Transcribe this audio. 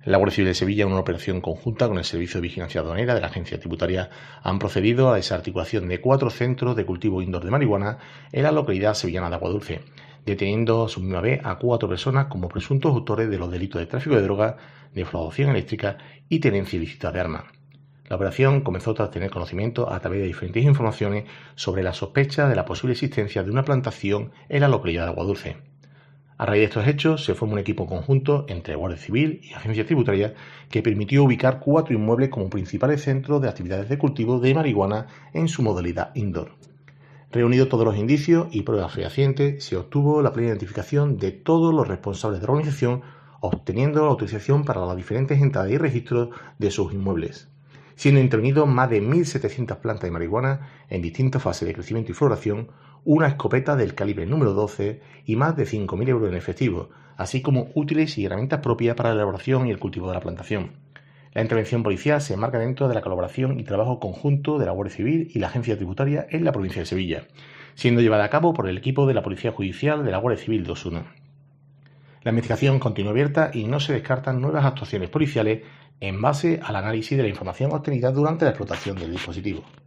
La Guardia Civil de Sevilla, en una operación conjunta con el Servicio de Vigilancia Aduanera de la Agencia Tributaria, han procedido a la desarticulación de 4 centros de cultivo indoor de marihuana en la localidad sevillana de Aguadulce, deteniendo a su misma vez a 4 personas como presuntos autores de los delitos de tráfico de drogas, defraudación eléctrica y tenencia ilícita de armas. La operación comenzó tras tener conocimiento a través de diferentes informaciones sobre la sospecha de la posible existencia de una plantación en la localidad de Aguadulce. A raíz de estos hechos, se formó un equipo conjunto entre Guardia Civil y Agencia Tributaria que permitió ubicar 4 inmuebles como principales centros de actividades de cultivo de marihuana en su modalidad indoor. Reunidos todos los indicios y pruebas fehacientes, se obtuvo la plena identificación de todos los responsables de la organización, obteniendo la autorización para las diferentes entradas y registros de sus inmuebles, siendo intervenidos más de 1.700 plantas de marihuana en distintas fases de crecimiento y floración, una escopeta del calibre número 12 y más de 5.000 euros en efectivo, así como útiles y herramientas propias para la elaboración y el cultivo de la plantación. La intervención policial se enmarca dentro de la colaboración y trabajo conjunto de la Guardia Civil y la Agencia Tributaria en la provincia de Sevilla, siendo llevada a cabo por el equipo de la Policía Judicial de la Guardia Civil de Osuna. La investigación continúa abierta y no se descartan nuevas actuaciones policiales en base al análisis de la información obtenida durante la explotación del dispositivo.